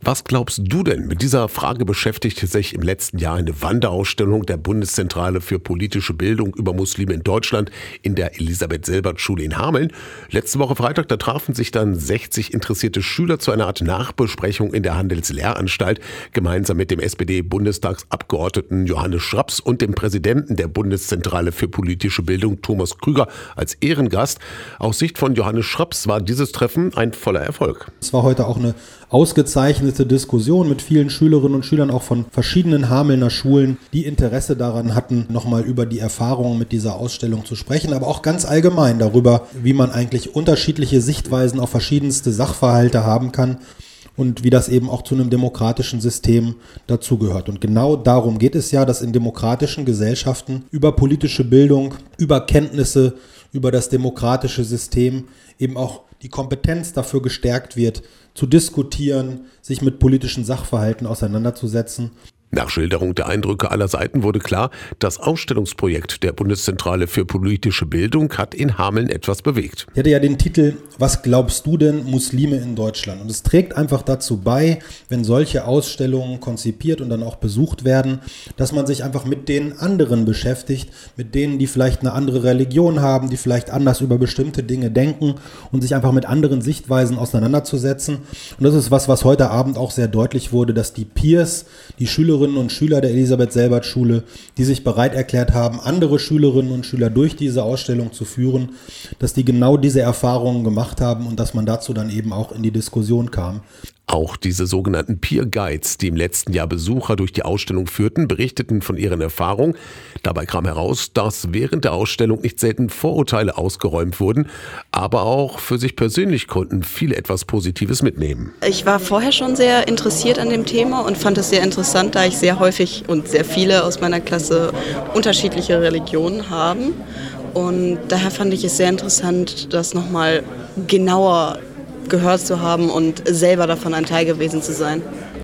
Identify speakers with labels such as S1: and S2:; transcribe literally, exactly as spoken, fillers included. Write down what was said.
S1: Was glaubst du denn? Mit dieser Frage beschäftigte sich im letzten Jahr eine Wanderausstellung der Bundeszentrale für politische Bildung über Muslime in Deutschland in der Elisabeth-Selbert-Schule in Hameln. Letzte Woche Freitag, da trafen sich dann sechzig interessierte Schüler zu einer Art Nachbesprechung in der Handelslehranstalt, gemeinsam mit dem S P D-Bundestagsabgeordneten Johannes Schraps und dem Präsidenten der Bundeszentrale für politische Bildung, Thomas Krüger, als Ehrengast. Aus Sicht von Johannes Schraps war dieses Treffen ein voller Erfolg.
S2: Es war heute auch eine ausgezeichnete Diskussion mit vielen Schülerinnen und Schülern, auch von verschiedenen Hamelner Schulen, die Interesse daran hatten, nochmal über die Erfahrungen mit dieser Ausstellung zu sprechen, aber auch ganz allgemein darüber, wie man eigentlich unterschiedliche Sichtweisen auf verschiedenste Sachverhalte haben kann und wie das eben auch zu einem demokratischen System dazugehört. Und genau darum geht es ja, dass in demokratischen Gesellschaften über politische Bildung, über Kenntnisse, über das demokratische System eben auch die Kompetenz dafür gestärkt wird, zu diskutieren, sich mit politischen Sachverhalten auseinanderzusetzen.
S1: Nach Schilderung der Eindrücke aller Seiten wurde klar, das Ausstellungsprojekt der Bundeszentrale für politische Bildung hat in Hameln etwas bewegt.
S2: Ich hatte ja den Titel "Was glaubst du denn, Muslime in Deutschland?" Und es trägt einfach dazu bei, wenn solche Ausstellungen konzipiert und dann auch besucht werden, dass man sich einfach mit den anderen beschäftigt, mit denen, die vielleicht eine andere Religion haben, die vielleicht anders über bestimmte Dinge denken und sich einfach mit anderen Sichtweisen auseinanderzusetzen. Und das ist was, was heute Abend auch sehr deutlich wurde, dass die Peers, die Schülerinnen und Schüler der Elisabeth-Selbert-Schule, die sich bereit erklärt haben, andere Schülerinnen und Schüler durch diese Ausstellung zu führen, dass die genau diese Erfahrungen gemacht haben und dass man dazu dann eben auch in die Diskussion kam.
S1: Auch diese sogenannten Peer Guides, die im letzten Jahr Besucher durch die Ausstellung führten, berichteten von ihren Erfahrungen. Dabei kam heraus, dass während der Ausstellung nicht selten Vorurteile ausgeräumt wurden, aber auch für sich persönlich konnten viele etwas Positives mitnehmen.
S3: Ich war vorher schon sehr interessiert an dem Thema und fand es sehr interessant, da ich sehr häufig und sehr viele aus meiner Klasse unterschiedliche Religionen haben. Und daher fand ich es sehr interessant, das nochmal genauer gehört zu haben und selber davon ein Teil gewesen zu sein.